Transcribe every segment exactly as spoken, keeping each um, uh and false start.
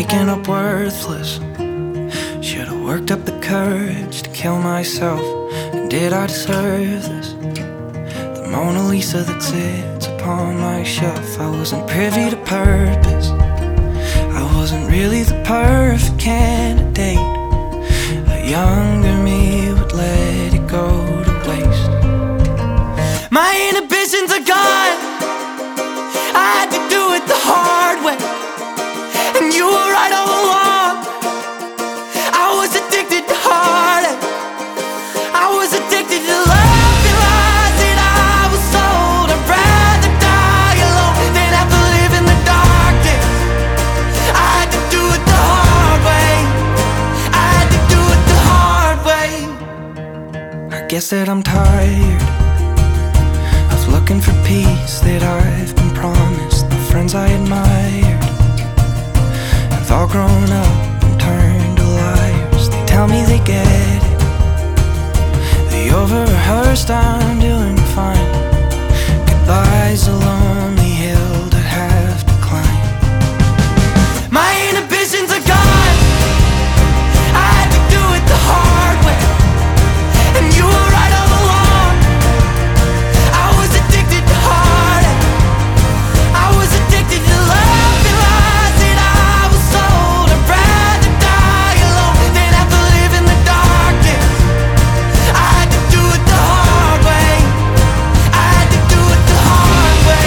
waking up worthless. Should've worked up the courage to kill myself. And did I deserve this? The Mona Lisa that sits upon my shelf. I wasn't privy to purpose. I wasn't really the perfect candidate. A younger me would let it go to waste. My inhibitions are gone. I had to do it the hard way. And you were right all along. I was addicted to heartache. I was addicted to love and lies that I was sold. I'd rather die alone than have to live in the darkness. I had to do it the hard way. I had to do it the hard way. I guess that I'm tired of looking for peace that I've been promised. The friends I admired have all grown up and turned to liars. They tell me they get it. They over-rehearsed I'm doing fine. Goodbye's a lonely hill to have to climb. My inhibitions are gone. I had to do it the hard way. And you were right all along. I was addicted to heartache. I was addicted to love and lies that I was sold. I'd rather die alone than have to live in the darkness. I had to do it the hard way. I had to do it the hard way.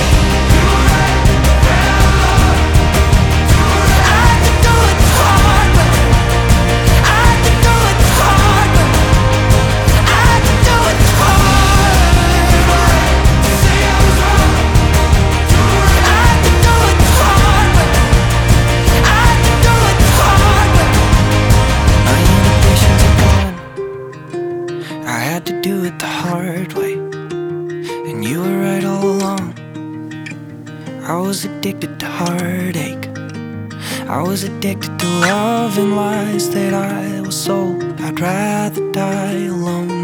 I had to do it the hard way. I had to do it the hard way. I had to do it the hard way. Say I was wrong. I had to do it the hard way. I had to do it the hard way. My inhibitions are gone. I had to do it the hard way. And you were right all along. I was addicted to heartache. I was addicted to love and lies that I was sold. I'd rather die alone